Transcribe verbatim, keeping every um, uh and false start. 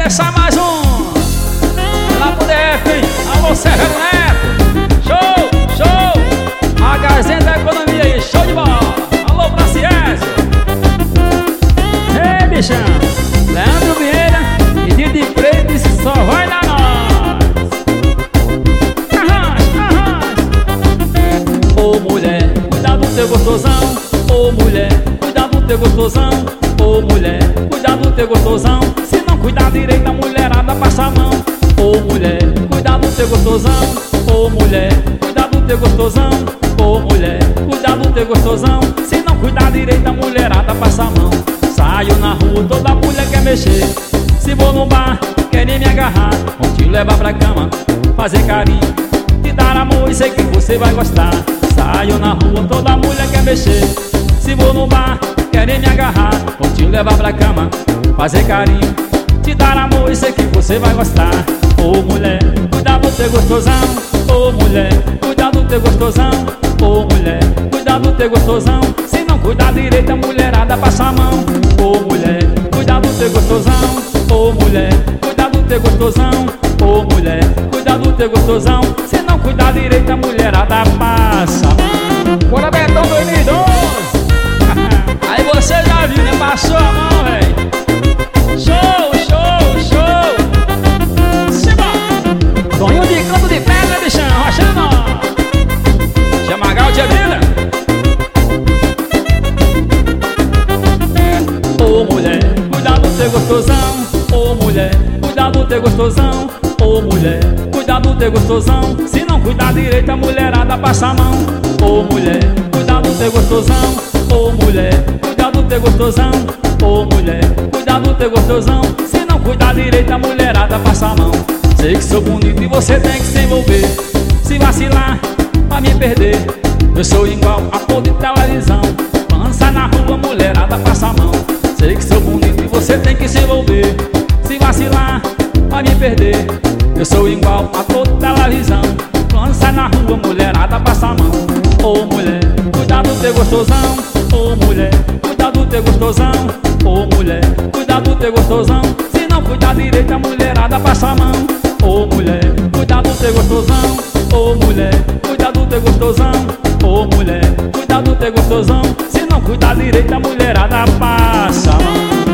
começar mais um lá pro D F, hein? Alô, Severo Neto. Show, show. A Gazeta da Economia aí, show de bola. Alô, pra Ciência. Ei, bichão. Leandro Vieira e Didi Freire disse só vai dar nós. Arranja, arranja. Ô mulher, cuida do teu gostosão. Ô mulher, cuida do teu gostosão. Ô mulher, cuida do teu gostosão. Se não cuidar direito, a mulherada passa a mão. Ô mulher, cuida do teu gostosão. Ô mulher, cuida do teu gostosão. Ô mulher, cuida do teu gostosão. Se não cuidar direito, a mulherada passa a mão. Saio na rua, toda mulher quer mexer. Se vou no bar, querem me agarrar. Vão te levar pra cama, fazer carinho, te dar amor e sei que você vai gostar. Saio na rua, toda mulher quer mexer. Se vou no bar, querem me agarrar. Vou te levar pra cama, fazer carinho, te dar amor e sei que você vai gostar. Ô mulher, cuida do teu gostosão. Ô mulher, cuida do teu gostosão. Ô mulher, cuida do teu gostosão. Se não cuidar direito, a mulherada passa a mão. Ô mulher, cuida do teu gostosão. Ô mulher, cuida do teu gostosão. Ô mulher, cuida do teu gostosão. Se não cuidar direito, a mulherada passa a mão. Bora, Betão dois mil e doze. Aí você já viu, né? Passou a mão, velho. Show, show, show. Simbora. Tonho de canto de pedra, bichão. Rochando. Chama Gal de Vida. Ô mulher, cuida do teu gostosão. Ô mulher, cuida do teu gostosão. Ô mulher, cuida do teu gostosão. Se não cuidar direito, a mulherada passa a mão. Ô mulher, cuida do teu gostosão. Ô mulher, cuida do teu gostosão. Ô mulher, cuida do teu gostosão. Se não cuidar direito, a mulherada passa a mão. Sei que sou bonito e você tem que se envolver. Se vacilar, vai me perder. Eu sou igual a pôr de televisão. Lança na rua, mulherada passa a mão. Sei que sou bonito e você tem que se envolver. Se vacilar, vai me perder. Eu sou igual a pôr de televisão. Lança na rua, mulherada passa a mão. Ô mulher, cuida do teu gostosão. Ô mulher, cuida do teu gostosão. Ô mulher, cuida do teu gostosão. Se não cuidar direito, a mulherada passa a mão. Ô mulher, cuida do teu gostosão. Ô mulher, cuida do teu gostosão. Ô mulher, cuida do teu gostosão. Se não cuidar direito, a mulherada passa a mão.